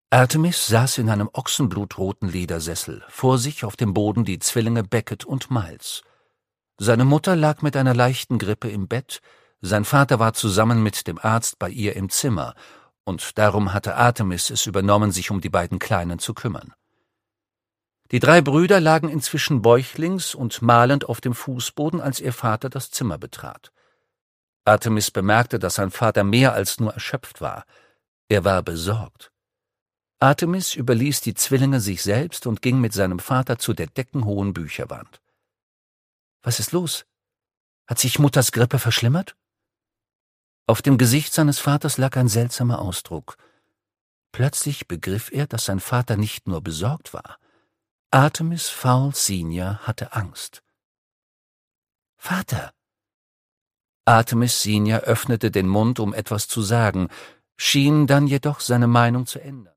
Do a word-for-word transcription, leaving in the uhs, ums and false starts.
Artemis saß in einem ochsenblutroten Ledersessel, vor sich auf dem Boden die Zwillinge Beckett und Miles. Seine Mutter lag mit einer leichten Grippe im Bett, sein Vater war zusammen mit dem Arzt bei ihr im Zimmer, und darum hatte Artemis es übernommen, sich um die beiden Kleinen zu kümmern. Die drei Brüder lagen inzwischen bäuchlings und mahlend auf dem Fußboden, als ihr Vater das Zimmer betrat. Artemis bemerkte, dass sein Vater mehr als nur erschöpft war. Er war besorgt. Artemis überließ die Zwillinge sich selbst und ging mit seinem Vater zu der deckenhohen Bücherwand. »Was ist los? Hat sich Mutters Grippe verschlimmert?« Auf dem Gesicht seines Vaters lag ein seltsamer Ausdruck. Plötzlich begriff er, dass sein Vater nicht nur besorgt war. Artemis Fowl Senior hatte Angst. »Vater!« Artemis Senior öffnete den Mund, um etwas zu sagen, schien dann jedoch seine Meinung zu ändern.